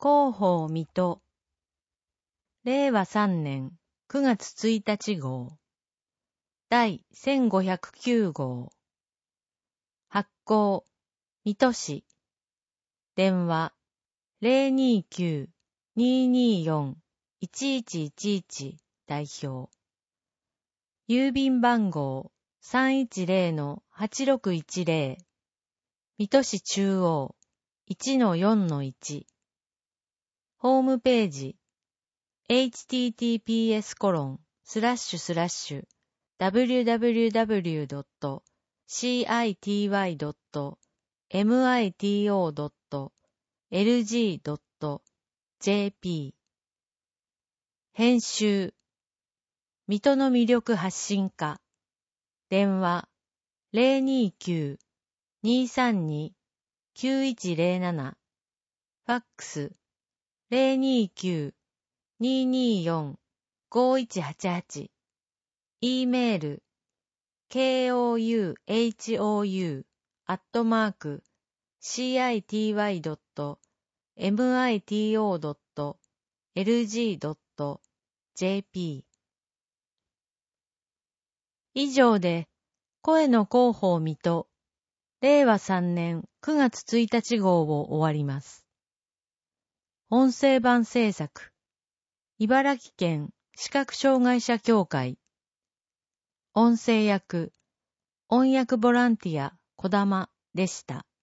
広報水戸令和3年9月1日号第1509号発行水戸市電話 029-224-1111 代表郵便番号 310-8610 水戸市中央 1-4-1 ホームページ https://www.city.mito.lg.jp 編集水戸の魅力発信課電話 029-232-9107 ファックス 029-224-5188 E メール kouhou@city.mito.lg.jp 以上で声の広報水戸令和3年9月1日号を終わります。音声版制作茨城県視覚障害者協会音声役音訳ボランティア小玉でした。